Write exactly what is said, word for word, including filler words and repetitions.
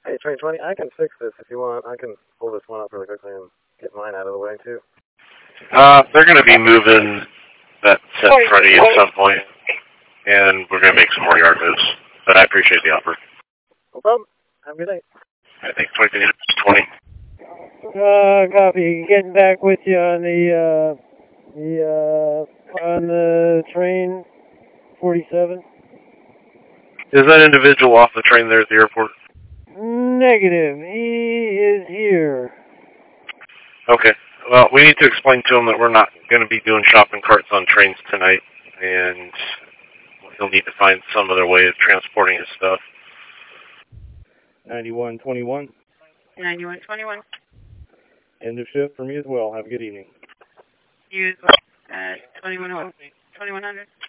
Hey, Train twenty, I can fix this if you want. I can pull this one up really quickly and get mine out of the way, too. Uh, they're going to be moving that set Freddy at some point, and we're going to make some more yard moves. But I appreciate the offer. No problem. Have a good day. I think twenty minutes, twenty. Uh, copy. Getting back with you on the, uh, the, uh, on the train forty-seven. Is that individual off the train there at the airport? Negative. He is here. Okay. Well, we need to explain to him that we're not going to be doing shopping carts on trains tonight, and he'll need to find some other way of transporting his stuff. ninety-one twenty-one. ninety-one twenty-one. End of shift for me as well. Have a good evening. You as well. At twenty-one hundred.